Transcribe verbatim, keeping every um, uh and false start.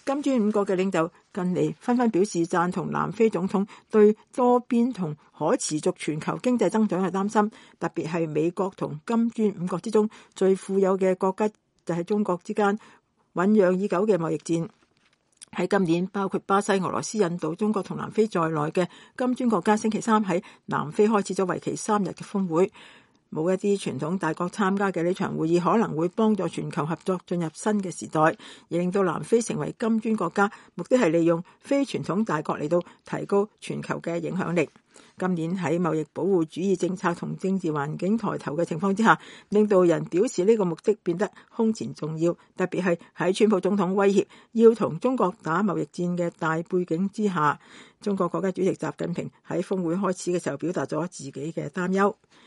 金磚五國嘅領袖近嚟紛紛表示贊同南非總統對多邊同可持續全球經濟增長嘅擔心，特別係美國同金磚五國之中最富有嘅國家就係中國之間醞釀已久嘅貿易戰。喺今年，包括巴西、俄羅斯、印度、中國同南非在內嘅金磚國家星期三喺南非開始咗為期三日嘅峰會。冇一啲傳統大國參加嘅呢場會議可能會幫助全球合作進入新嘅時代，而令到南非成為金磚國家，目的係利用非傳統大國嚟到提高全球嘅影響力。今年喺貿易保護主義政策同政治環境抬頭嘅情況之下，領導人表示呢個目的變得空前重要，特別係喺川普總統威脅要同中國打貿易戰嘅大背景之下，中國國家主席習近平喺峰會開始嘅時候表達咗自己嘅擔憂。